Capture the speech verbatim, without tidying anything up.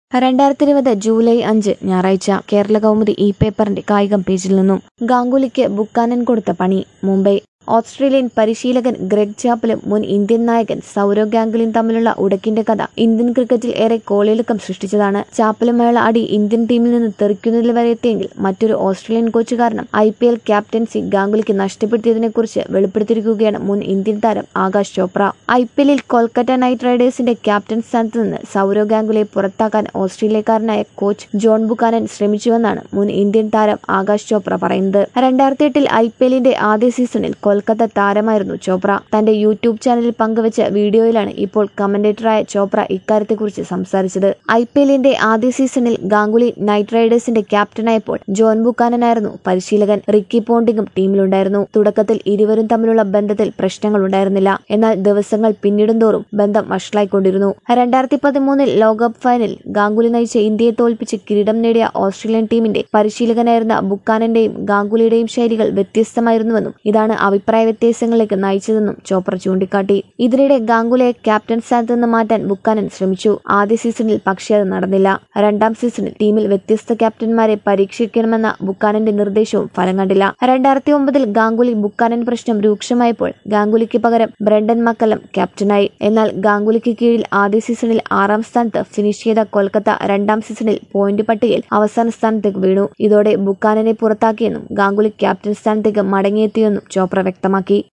രണ്ടായിരത്തി ഇരുപത് ജൂലൈ അഞ്ച് ഞായറാഴ്ച കേരള കൗമുദി ഇ പേപ്പറിന്റെ കായികം പേജിൽ നിന്നും ഗാംഗുലിക്ക് ബുക്കാനൻ കൊടുത്ത പണി. മുംബൈ ഓസ്ട്രേലിയൻ പരിശീലകൻ ഗ്രെഗ് ചാപ്പലും മുൻ ഇന്ത്യൻ നായകൻ സൗരവ് ഗാംഗുലിയും തമ്മിലുള്ള ഉടക്കിന്റെ കഥ ഇന്ത്യൻ ക്രിക്കറ്റിൽ ഏറെ കോളിളക്കം സൃഷ്ടിച്ചതാണ്. ചാപ്പലുമായുള്ള അടി ഇന്ത്യൻ ടീമിൽ നിന്ന് തെറിക്കുന്നതിൽ വരെ എത്തിയെങ്കിൽ മറ്റൊരു ഓസ്ട്രേലിയൻ കോച്ച് കാരണം ഐ പി എൽ ക്യാപ്റ്റൻസി ഗാംഗുലിക്ക് നഷ്ടപ്പെടുത്തിയതിനെക്കുറിച്ച് വെളിപ്പെടുത്തിയിരിക്കുകയാണ് മുൻ ഇന്ത്യൻ താരം ആകാശ് ചോപ്ര. ഐ പി എല്ലിൽ കൊൽക്കത്ത നൈറ്റ് റൈഡേഴ്സിന്റെ ക്യാപ്റ്റൻ സ്ഥാനത്ത് നിന്ന് സൗരവ് ഗാംഗുലിയെ പുറത്താക്കാൻ ഓസ്ട്രേലിയക്കാരനായ കോച്ച് ജോൺ ബുക്കാനൻ ശ്രമിച്ചുവെന്നാണ് മുൻ ഇന്ത്യൻ താരം ആകാശ് ചോപ്ര പറയുന്നത്. രണ്ടായിരത്തി എട്ടിൽ ഐ പി എല്ലിന്റെ ആദ്യ സീസണിൽ കൊൽക്കത്ത താരമായിരുന്നു ചോപ്ര. തന്റെ യൂട്യൂബ് ചാനലിൽ പങ്കുവച്ച വീഡിയോയിലാണ് ഇപ്പോൾ കമന്റേറ്ററായ ചോപ്ര ഇക്കാര്യത്തെക്കുറിച്ച് സംസാരിച്ചത്. ഐ പി എല്ലിന്റെ ആദ്യ സീസണിൽ ഗാംഗുലി നൈറ്റ് റൈഡേഴ്സിന്റെ ക്യാപ്റ്റനായപ്പോൾ ജോൺ ബുക്കാനനായിരുന്നു പരിശീലകൻ. റിക്കി പോണ്ടിങ്ങും ടീമിലുണ്ടായിരുന്നു. തുടക്കത്തിൽ ഇരുവരും തമ്മിലുള്ള ബന്ധത്തിൽ പ്രശ്നങ്ങൾ ഉണ്ടായിരുന്നില്ല. എന്നാൽ ദിവസങ്ങൾ പിന്നിടുന്തോറും ബന്ധം വഷളായിക്കൊണ്ടിരുന്നു. രണ്ടായിരത്തി പതിമൂന്നിൽ ലോകകപ്പ് ഫൈനലിൽ ഗാംഗുലി നയിച്ച ഇന്ത്യയെ തോൽപ്പിച്ച് കിരീടം നേടിയ ഓസ്ട്രേലിയൻ ടീമിന്റെ പരിശീലകനായിരുന്ന ബുക്കാനന്റെയും ഗാംഗുലിയുടെയും ശൈലികൾ വ്യത്യസ്തമായിരുന്നുവെന്നും ഇതാണ് അഭിപ്രായ വ്യത്യാസങ്ങളിലേക്ക് നയിച്ചതെന്നും ചോപ്ര ചൂണ്ടിക്കാട്ടി. ഇതിനിടെ ഗാംഗുലിയെ ക്യാപ്റ്റൻ സ്ഥാനത്ത് നിന്ന് മാറ്റാൻ ബുക്കാനൻ ശ്രമിച്ചു. ആദ്യ സീസണിൽ പക്ഷേ അത് നടന്നില്ല. രണ്ടാം സീസണിൽ ടീമിൽ വ്യത്യസ്ത ക്യാപ്റ്റന്മാരെ പരീക്ഷിക്കണമെന്ന ബുക്കാനന്റെ നിർദ്ദേശവും ഫലം കണ്ടില്ല. രണ്ടായിരത്തി ഒമ്പതിൽ ഗാംഗുലി ബുക്കാനൻ പ്രശ്നം രൂക്ഷമായപ്പോൾ ഗാംഗുലിക്ക് പകരം ബ്രണ്ടൻ മക്കല്ലം ക്യാപ്റ്റനായി. എന്നാൽ ഗാംഗുലിക്ക് കീഴിൽ ആദ്യ സീസണിൽ ആറാം സ്ഥാനത്ത് ഫിനിഷ് ചെയ്ത കൊൽക്കത്ത രണ്ടാം സീസണിൽ പോയിന്റ് പട്ടികയിൽ അവസാന സ്ഥാനത്തേക്ക് വീണു. ഇതോടെ ബുക്കാനനെ പുറത്താക്കിയെന്നും ഗാംഗുലി ക്യാപ്റ്റൻ സ്ഥാനത്തേക്ക് മടങ്ങിയെത്തിയെന്നും ചോപ്ര വ്യക്തമാക്കി.